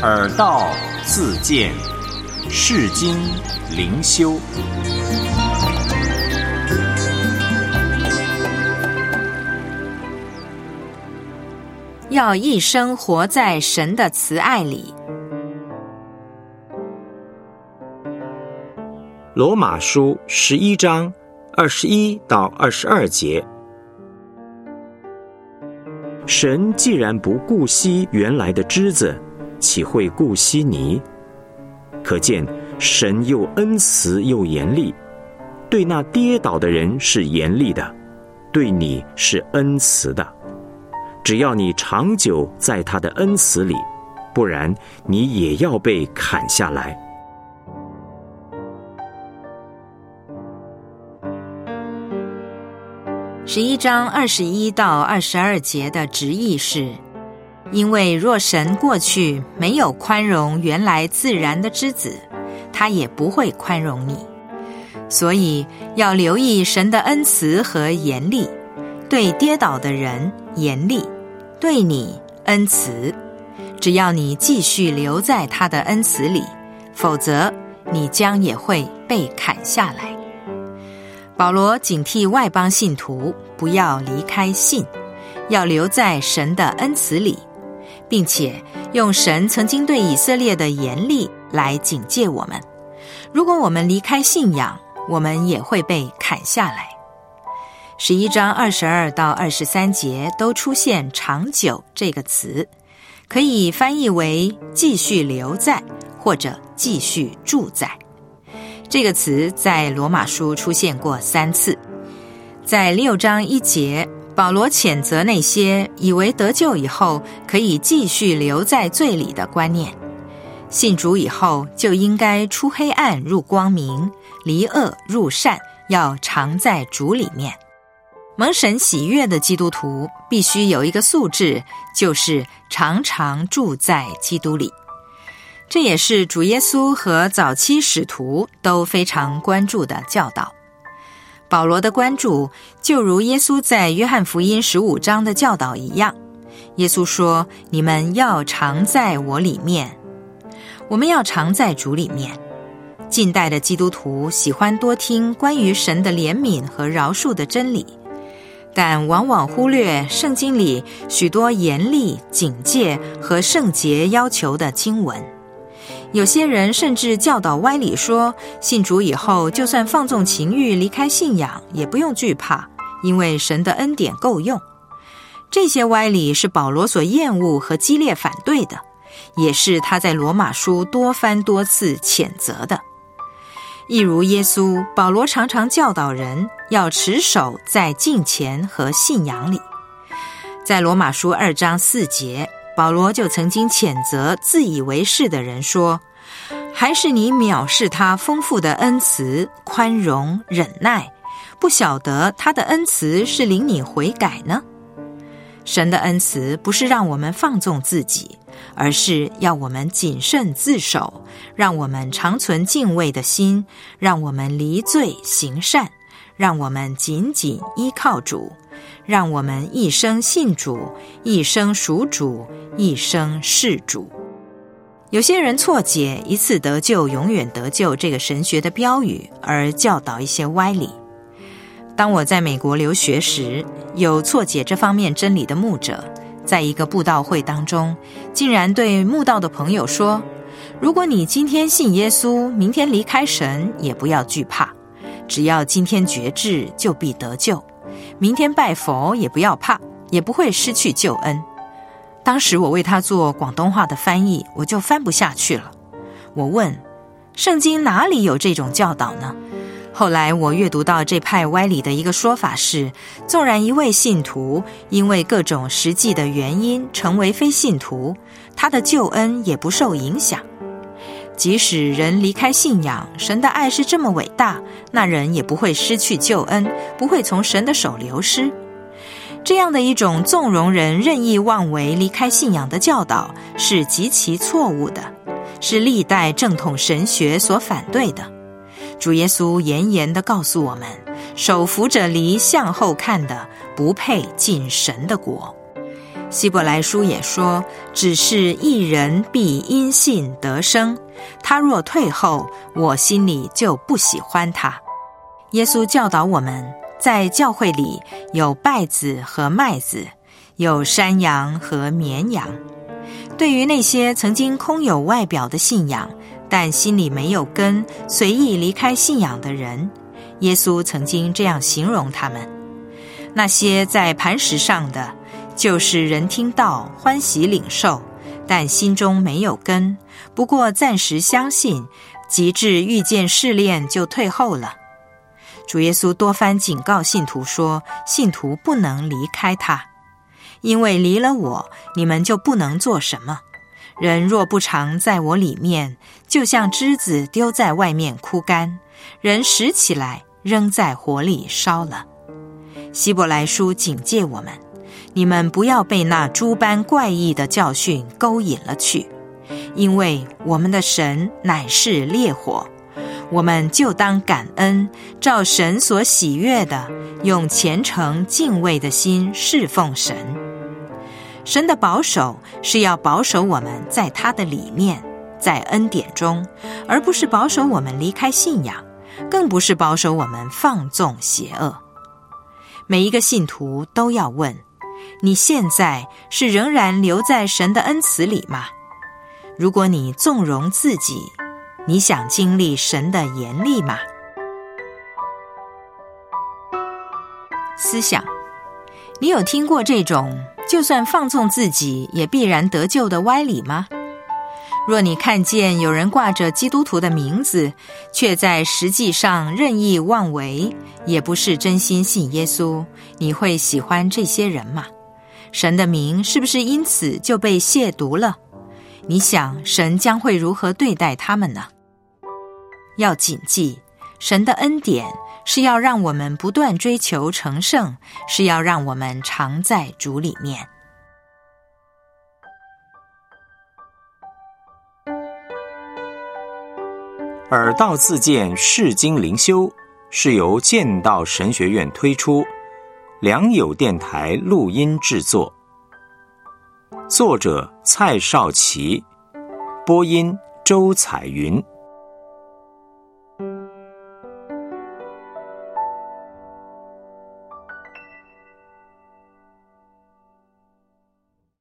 耳道自见，世经灵修。 要一生活在神的慈爱里。 罗马书11章21到22节。神既然不顾惜原来的枝子，岂会顾惜你？可见神又恩慈又严厉，对那跌倒的人是严厉的，对你是恩慈的。只要你长久在他的恩慈里，不然你也要被砍下来。 11章21到22节的直译是：因为若神过去没有宽容原来自然的枝子，他也不会宽容你。所以要留意神的恩慈和严厉，对跌倒的人严厉，对你恩慈。只要你继续留在他的恩慈里，否则你将也会被砍下来。保罗警惕外邦信徒不要离开信，要留在神的恩慈里，并且用神曾经对以色列的严厉来警戒我们。如果我们离开信仰，我们也会被砍下来。11章22到23节都出现长久这个词，可以翻译为继续留在或者继续住在。这个词在罗马书出现过3次。在6章1节，保罗谴责那些以为得救以后可以继续留在罪里的观念。信主以后就应该出黑暗入光明，离恶入善，要常在主里面。蒙神喜悦的基督徒必须有一个素质，就是常常住在基督里。这也是主耶稣和早期使徒都非常关注的教导。保罗的关注就如耶稣在约翰福音15章的教导一样。耶稣说：你们要常在我里面。我们要常在主里面。近代的基督徒喜欢多听关于神的怜悯和饶恕的真理，但往往忽略圣经里许多严厉、警戒和圣洁要求的经文。有些人甚至教导歪理说，信主以后就算放纵情欲离开信仰也不用惧怕，因为神的恩典够用。这些歪理是保罗所厌恶和激烈反对的，也是他在罗马书多番多次谴责的。一如耶稣，保罗常常教导人要持守在敬虔和信仰里。在罗马书2章4节，保罗就曾经谴责自以为是的人说：还是你藐视他丰富的恩慈、宽容、忍耐，不晓得他的恩慈是领你悔改呢？神的恩慈不是让我们放纵自己，而是要我们谨慎自守，让我们常存敬畏的心，让我们离罪行善，让我们紧紧依靠主，让我们一生信主，一生属主，一生事主。有些人错解一次得救永远得救这个神学的标语，而教导一些歪理。当我在美国留学时，有错解这方面真理的牧者，在一个布道会当中，竟然对慕道的朋友说：如果你今天信耶稣，明天离开神，也不要惧怕，只要今天决志，就必得救。明天拜佛也不要怕，也不会失去救恩。当时我为他做广东话的翻译，我就翻不下去了。我问：圣经哪里有这种教导呢？后来我阅读到这派歪理的一个说法是，纵然一位信徒因为各种实际的原因成为非信徒，他的救恩也不受影响。即使人离开信仰，神的爱是这么伟大，那人也不会失去救恩，不会从神的手流失。这样的一种纵容人任意妄为离开信仰的教导是极其错误的，是历代正统神学所反对的。主耶稣严严地告诉我们，手扶着犁向后看的，不配进神的国。 希伯来书也说，只是一人必因信得生，他若退后，我心里就不喜欢他。耶稣教导我们，在教会里有稗子和麦子，有山羊和绵羊。对于那些曾经空有外表的信仰，但心里没有根，随意离开信仰的人，耶稣曾经这样形容他们：那些在磐石上的，就是人听道欢喜领受，但心中没有根，不过暂时相信，及至遇见试炼就退后了。主耶稣多番警告信徒说，信徒不能离开他，因为离了我，你们就不能做什么。人若不常在我里面，就像枝子丢在外面枯干，人拾起来扔在火里烧了。希伯来书警戒我们，你们不要被那诸般怪异的教训勾引了去，因为我们的神乃是烈火，我们就当感恩，照神所喜悦的，用虔诚敬畏的心侍奉神。神的保守是要保守我们在他的里面，在恩典中，而不是保守我们离开信仰，更不是保守我们放纵邪恶。每一个信徒都要问，你现在是仍然留在神的恩慈里吗？如果你纵容自己，你想经历神的严厉吗？思想，你有听过这种就算放纵自己也必然得救的歪理吗？若你看见有人挂着基督徒的名字，却在实际上任意妄为，也不是真心信耶稣，你会喜欢这些人吗？神的名是不是因此就被亵渎了？你想神将会如何对待他们呢？要谨记，神的恩典是要让我们不断追求成圣，是要让我们常在主里面。 耳道自荐释经灵修是由剑道神学院推出，良友电台录音制作，作者蔡少祺，播音周彩云。